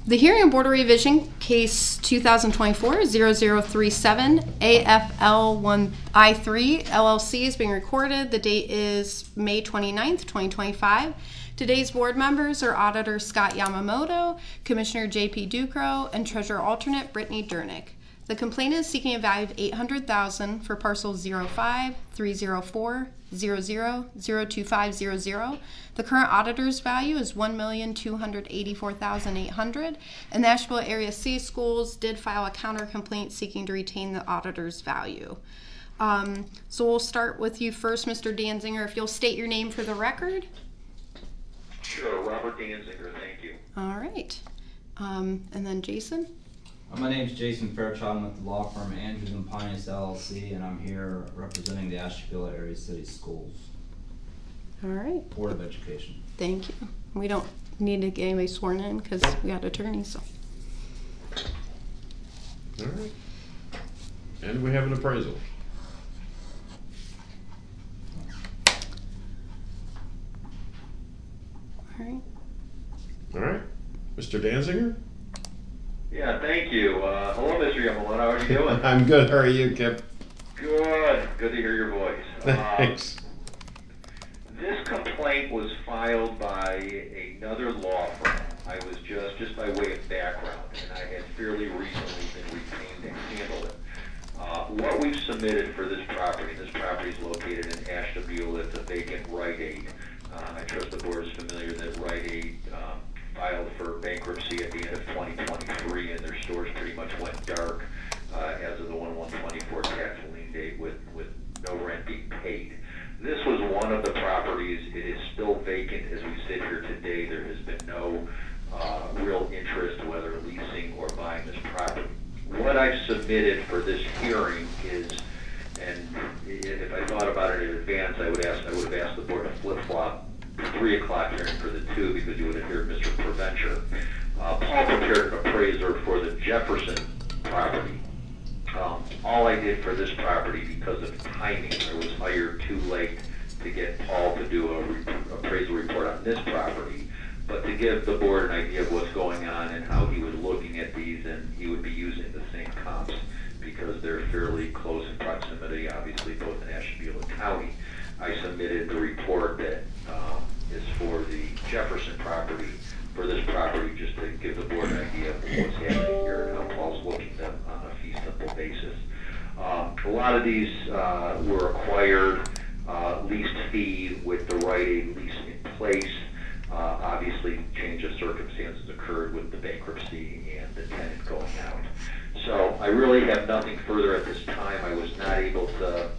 The hearing of Board of Revision, case 2024-0037, AFL1I3 LLC is being recorded. The date is May 29th, 2025. Today's board members are Auditor Scott Yamamoto, Commissioner J.P. Ducro, and Treasurer Alternate Brittany Durnick. The complainant is seeking a value of $800,000 for parcel 05-304-00-02500. The current auditor's value is $1,284,800, and the Asheville Area C Schools did file a counter complaint seeking to retain the auditor's value. So we'll start with you first, Mr. Danziger. If you'll state your name for the record. Sure, Robert Danziger, thank you. All right. And then Jason. My name is Jason Fairchild. I'm with the law firm Andrews & Pius LLC, and I'm here representing the Asheville Area City Schools. All right. Board of Education. Thank you. We don't need to get anybody sworn in because we got attorneys. So. All right. And we have an appraisal. All right. All right. Mr. Danziger? Yeah, thank you. Hello, Mr. Yamamoto. How are you doing? I'm good. How are you, Kip? Good. Good to hear your voice. Thanks. This complaint was filed by another law firm. I was just by way of background, and I had fairly recently been retained to handle it. What we've submitted for this property is located in Ashtabula. It's a vacant Rite Aid. I trust the board is familiar that Rite Aid filed for bankruptcy at the end of 2023, and their stores pretty much went dark as of the 1/1/24 tax lien date with no rent being paid. This was one of the properties. It is still vacant as we sit here today. There has been no real interest, whether leasing or buying this property. What I've submitted for this hearing is, and if I thought about it in advance, I would have asked the board to flip-flop 3 o'clock hearing for the 2 because you would have heard Mr. Preventure. Paul prepared an appraiser for the Jefferson property. All I did for this property, because of timing, I was hired too late to get Paul to do an appraisal report on this property, but to give the board an idea of what's going on and how he was looking at these, and he would be using the same comps because they're fairly close in proximity, obviously both in Ashtabula County. I submitted the report that is for the Jefferson property, for this property, just to give the board an idea of what's happening here and how Paul's looking at them on a fee simple basis. A lot of these were acquired leased fee with the Rite Aid lease in place. Obviously, change of circumstances occurred with the bankruptcy and the tenant going out. So I really have nothing further at this time. Paul was not able to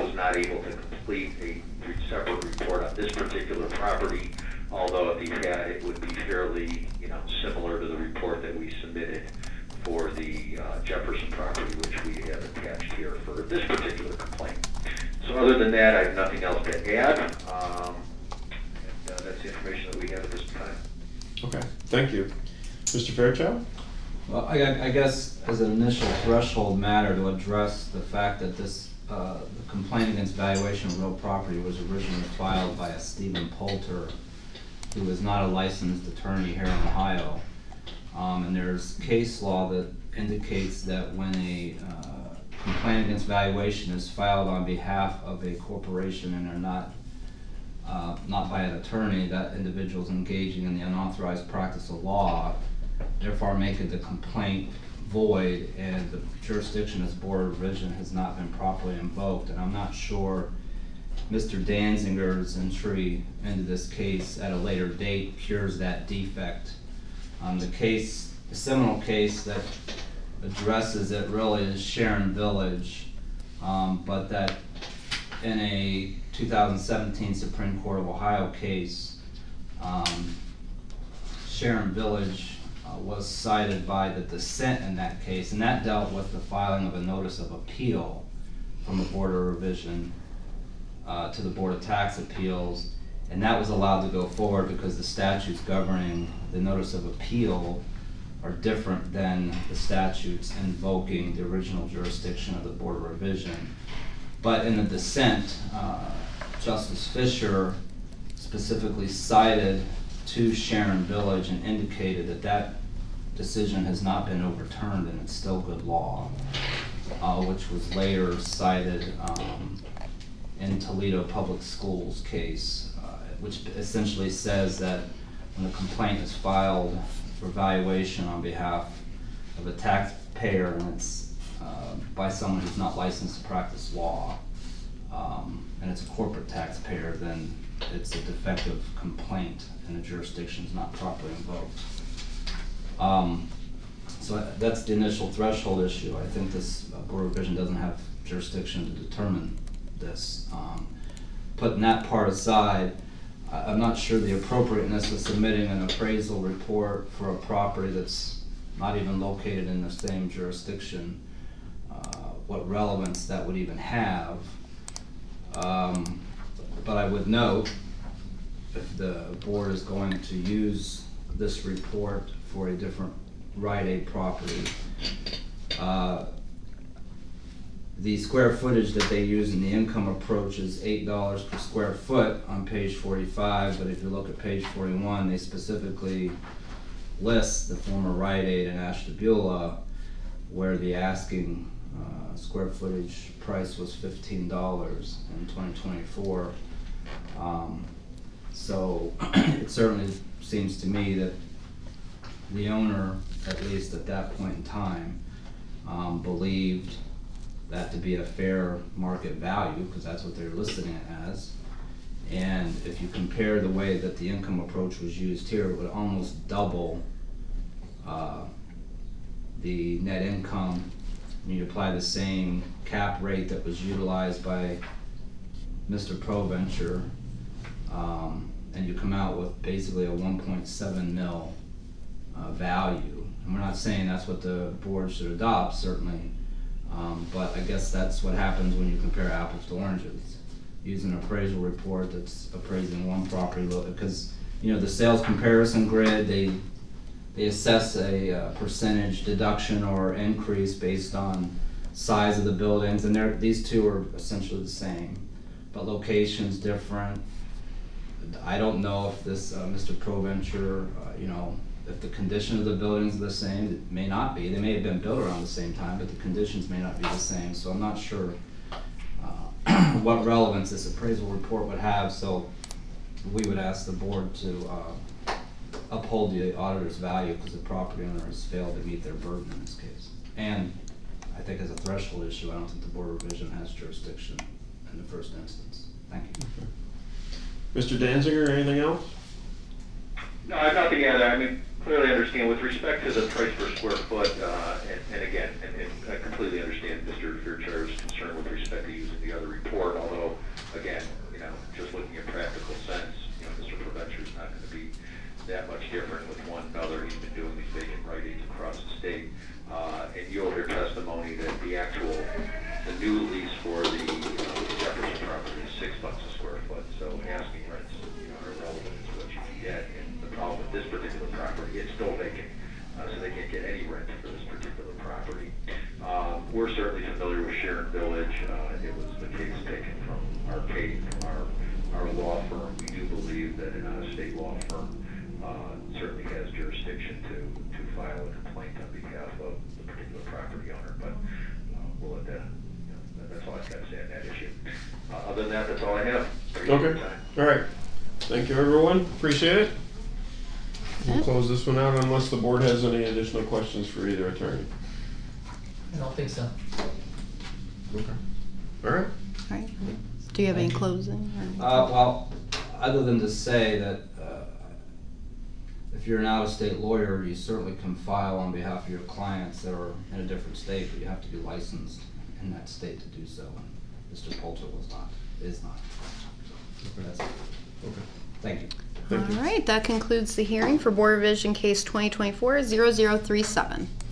complete a separate report on this particular property, although if he had, it would be fairly, similar to the report that we submitted for the Jefferson property, which we have attached here for this particular complaint. So other than that, I have nothing else to add, and that's the information that we have at this time. Okay. Thank you. Mr. Fairchild? Well, I guess as an initial threshold matter to address the fact that this the complaint against valuation of real property was originally filed by a Stephen Poulter, who is not a licensed attorney here in Ohio. And there's case law that indicates that when a complaint against valuation is filed on behalf of a corporation and they're not by an attorney, that individual is engaging in the unauthorized practice of law, therefore making the complaint void, and the jurisdiction as Board of Revision has not been properly invoked. And I'm not sure Mr. Danziger's entry into this case at a later date cures that defect. The seminal case that addresses it really is Sharon Village, but that in a 2017 Supreme Court of Ohio case, Sharon Village was cited by the dissent in that case, and that dealt with the filing of a notice of appeal from the Board of Revision to the Board of Tax Appeals, and that was allowed to go forward because the statutes governing the notice of appeal are different than the statutes invoking the original jurisdiction of the Board of Revision. But in the dissent, Justice Fisher specifically cited to Sharon Village and indicated that that decision has not been overturned and it's still good law, which was later cited in Toledo Public Schools case, which essentially says that when a complaint is filed for valuation on behalf of a taxpayer and it's by someone who's not licensed to practice law, and it's a corporate taxpayer, then it's a defective complaint and the jurisdiction is not properly invoked. So that's the initial threshold issue. I think this Board of Revision doesn't have jurisdiction to determine this. Putting that part aside, I'm not sure the appropriateness of submitting an appraisal report for a property that's not even located in the same jurisdiction, what relevance that would even have. But I would note, if the board is going to use this report for a different Rite Aid property, the square footage that they use in the income approach is $8 per square foot on page 45, but if you look at page 41, they specifically list the former Rite Aid in Ashtabula, where the asking square footage price was $15 in 2024. So it certainly seems to me that the owner, at least at that point in time, believed that to be a fair market value, because that's what they're listing it as. And if you compare the way that the income approach was used here, it would almost double the net income. And you apply the same cap rate that was utilized by Mr. ProVenture, and you come out with basically a 1.7 mil value. And we're not saying that's what the board should adopt, certainly, but I guess that's what happens when you compare apples to oranges. Use an appraisal report that's appraising one property, because the sales comparison grid, they assess a percentage deduction or increase based on size of the buildings, and these two are essentially the same, but location's different. I don't know if this Mr. ProVenture, if the condition of the buildings are the same. It may not be. They may have been built around the same time, but the conditions may not be the same. So I'm not sure what relevance this appraisal report would have. So we would ask the board to uphold the auditor's value, because the property owner has failed to meet their burden in this case. And I think as a threshold issue, I don't think the Board of Revision has jurisdiction in the first instance. Thank you. Mr. Danziger, anything else? No, I have nothing to add. I mean, clearly understand with respect to the price per square foot, and again, I completely understand Mr. Fairchaire's concern with respect to using the other report, although, again, just looking at practical sense, Mr. ProVenture is not going to be that much different with one another. He's been doing these vacant Rite Aids across the state. And you'll hear testimony that the new lease for the Jefferson property is $6 a square foot. So asking rents, are irrelevant to what you can get. And the problem with this particular property, it's still vacant, so they can't get any rent for this particular property. We're certainly familiar with Sharon Village. It was the case taken from Arcade, from our law firm. We do believe that an out-of-state law firm certainly has jurisdiction to file a complaint on behalf of the particular property owner, but we'll let that, that's all I've got to say on that issue. Other than that, that's all I have. Okay. All right. Thank you, everyone. Appreciate it. We'll close this one out unless the board has any additional questions for either attorney. I don't think so. Okay. All right. All right. Do you have any closing? Well, other than to say that if you're an out-of-state lawyer, you certainly can file on behalf of your clients that are in a different state, but you have to be licensed in that state to do so. And Mr. Poulter is not. Okay. That's it. Okay. Thank you. All right, that concludes the hearing for Board of Revision Case 2024-0037.